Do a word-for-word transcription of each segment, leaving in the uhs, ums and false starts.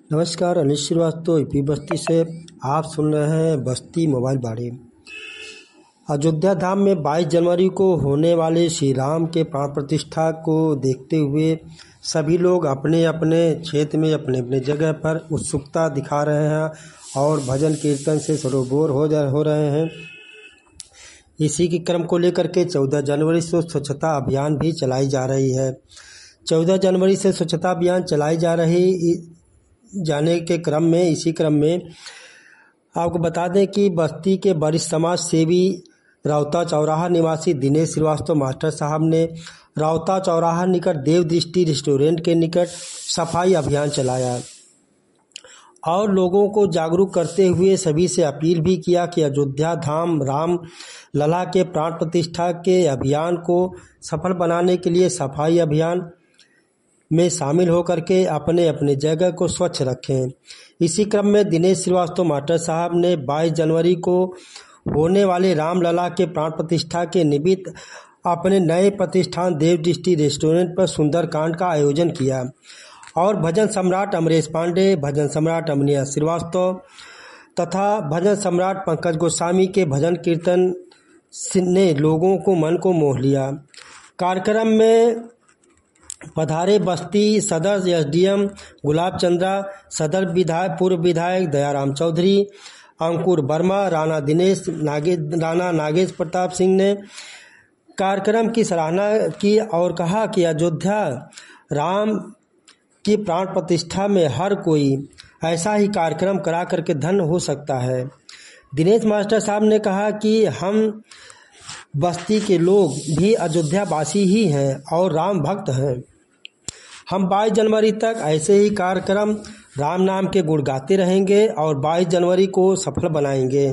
नमस्कार, अनिल श्रीवास्तव यूपी बस्ती से आप सुन रहे हैं बस्ती मोबाइल बाड़ी। अयोध्या धाम में बाईस जनवरी को होने वाले श्री राम के प्राण प्रतिष्ठा को देखते हुए सभी लोग अपने अपने क्षेत्र में अपने अपने जगह पर उत्सुकता दिखा रहे हैं और भजन कीर्तन से सरोबोर हो जा हो रहे हैं। इसी के क्रम को लेकर के चौदह जनवरी से स्वच्छता अभियान भी चलाई जा रही है। चौदह जनवरी से स्वच्छता अभियान चलाई जा रही जाने के क्रम में इसी क्रम में आपको बता दें कि बस्ती के वरिष्ठ समाज सेवी राउता चौराहा निवासी दिनेश श्रीवास्तव मास्टर साहब ने राउता चौराहा निकट देव दृष्टि रेस्टोरेंट के निकट सफाई अभियान चलाया और लोगों को जागरूक करते हुए सभी से अपील भी किया कि अयोध्या धाम राम लला के प्राण प्रतिष्ठा के अभियान को सफल बनाने के लिए सफाई अभियान में शामिल होकर के अपने अपने जगह को स्वच्छ रखें। इसी क्रम में दिनेश श्रीवास्तव मास्टर साहब ने बाईस जनवरी को होने वाले रामलला के प्राण प्रतिष्ठा के निमित्त अपने नए प्रतिष्ठान देव दृष्टि रेस्टोरेंट पर सुंदरकांड का आयोजन किया और भजन सम्राट अमरेश पांडे, भजन सम्राट अमनिया श्रीवास्तव तथा भजन सम्राट पंकज गोस्वामी के भजन कीर्तन ने लोगों को मन को मोह लिया। कार्यक्रम में पधारे बस्ती सदर एसडीएम गुलाब चंद्रा, सदर विधायक पूर्व विधायक दयाराम चौधरी, अंकुर वर्मा, राणा दिनेश नागे राणा नागेश प्रताप सिंह ने कार्यक्रम की सराहना की और कहा कि अयोध्या राम की प्राण प्रतिष्ठा में हर कोई ऐसा ही कार्यक्रम करा करके धन्य हो सकता है। दिनेश मास्टर साहब ने कहा कि हम बस्ती के लोग भी अयोध्या वासी ही हैं और राम भक्त हैं। हम बाईस जनवरी तक ऐसे ही कार्यक्रम राम नाम के गुण गाते रहेंगे और बाईस जनवरी को सफल बनाएंगे।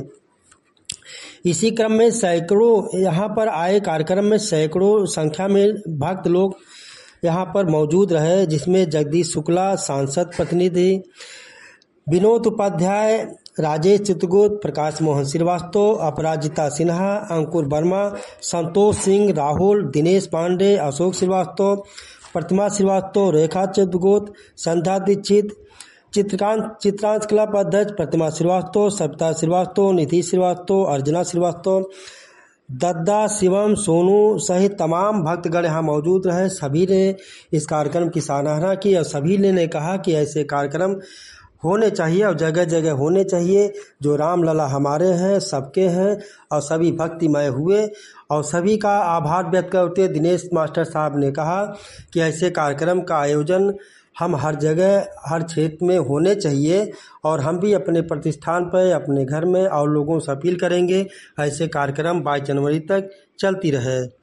इसी क्रम में सैकड़ों यहाँ पर आए कार्यक्रम में सैकड़ों संख्या में भक्त लोग यहाँ पर मौजूद रहे, जिसमें जगदीश शुक्ला, सांसद प्रतिनिधि विनोद उपाध्याय, राजेश चित्रगुप्त, प्रकाश मोहन श्रीवास्तव, अपराजिता सिन्हा, अंकुर वर्मा, संतोष सिंह, राहुल, दिनेश पांडे, अशोक श्रीवास्तव, प्रतिमा श्रीवास्तव, रेखा चित्रगुप्त, संध्या दीक्षित, चित्रकांत चित्रांश क्लब अध्यक्ष प्रतिमा श्रीवास्तव, सविता श्रीवास्तव, निधि श्रीवास्तव, अर्चना श्रीवास्तव, दद्दा, शिवम, सोनू सहित तमाम भक्तगण यहाँ मौजूद रहे। सभी ने इस कार्यक्रम की सराहना की और सभी ने कहा कि ऐसे कार्यक्रम होने चाहिए और जगह जगह होने चाहिए। जो रामलला हमारे हैं, सबके हैं और सभी भक्तिमय हुए और सभी का आभार व्यक्त करते हुए दिनेश मास्टर साहब ने कहा कि ऐसे कार्यक्रम का आयोजन हम हर जगह हर क्षेत्र में होने चाहिए और हम भी अपने प्रतिष्ठान पर अपने घर में और लोगों से अपील करेंगे ऐसे कार्यक्रम बाईस जनवरी तक चलती रहे।